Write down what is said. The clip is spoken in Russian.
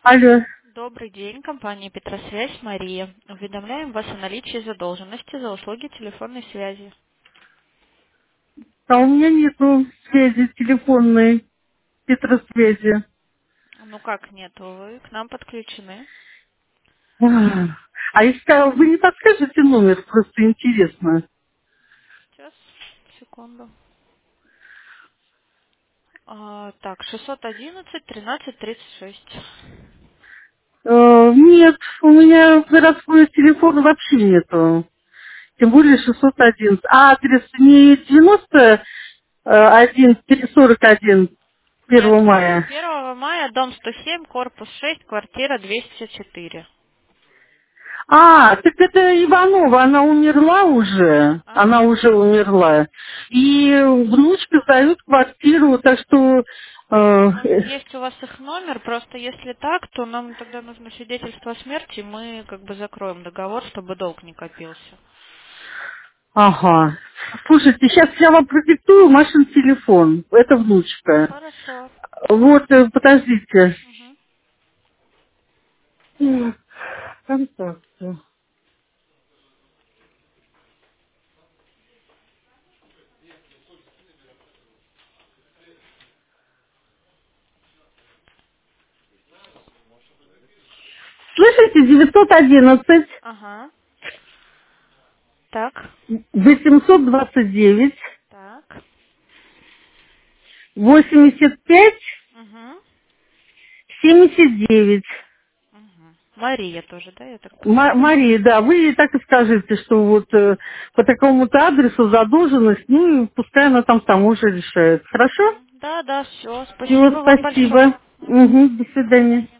Алло. Добрый день, компания Петросвязь, Мария. Уведомляем вас о наличии задолженности за услуги телефонной связи. А у меня нету связи телефонной, Петросвязи. Ну как нет, вы к нам подключены. А если вы не подскажете номер, просто интересно. Сейчас, секунду. Так, 611-13-36. Нет, у меня городского телефона вообще нету. Тем более 611. А адрес не 91-41 Нет, 1 мая. 1 мая, дом 107, корпус 6, квартира 204. Так это Иванова, она умерла уже. Она Ага. уже умерла. И внучка сдает квартиру, так что... Ну, есть у вас их номер, просто если так, то нам тогда нужно свидетельство о смерти, мы как бы закроем договор, чтобы долг не копился. ага. Слушайте, сейчас я вам продиктую Машин телефон. Это внучка. Хорошо. Вот, подождите. Мгм. Контакты. Слышите, 911 Ага. Так. 829 Так. 85 Угу. 79. Угу. Мария тоже, да, я так поняла? Мария, да, вы ей так и скажите, что вот по такому-то адресу задолженность, ну и пускай она там уже решает. Хорошо? Мгм. Да, да, все. Всего Спасибо вам спасибо. большое. Мгм. Угу, до свидания.